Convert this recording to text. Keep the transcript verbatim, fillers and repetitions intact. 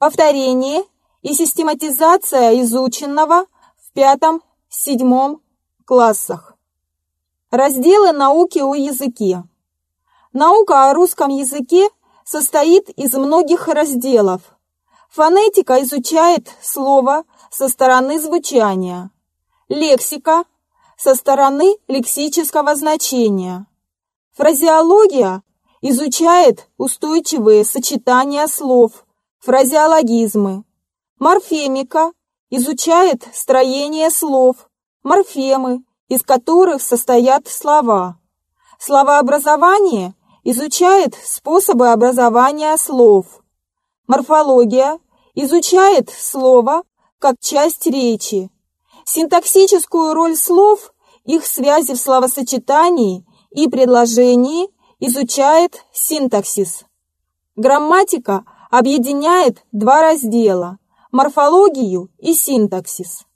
повторение и систематизация изученного в пятом-седьмом классах. Разделы науки о языке. Наука о русском языке состоит из многих разделов. Фонетика изучает слово со стороны звучания, лексика со стороны лексического значения, фразеология изучает устойчивые сочетания слов, фразеологизмы, морфемика изучает строение слов, морфемы, из которых состоят слова. Словообразование изучает способы образования слов. Морфология изучает слово как часть речи. Синтаксическую роль слов, их связи в словосочетании и предложении изучает синтаксис. Грамматика объединяет два раздела – морфологию и синтаксис.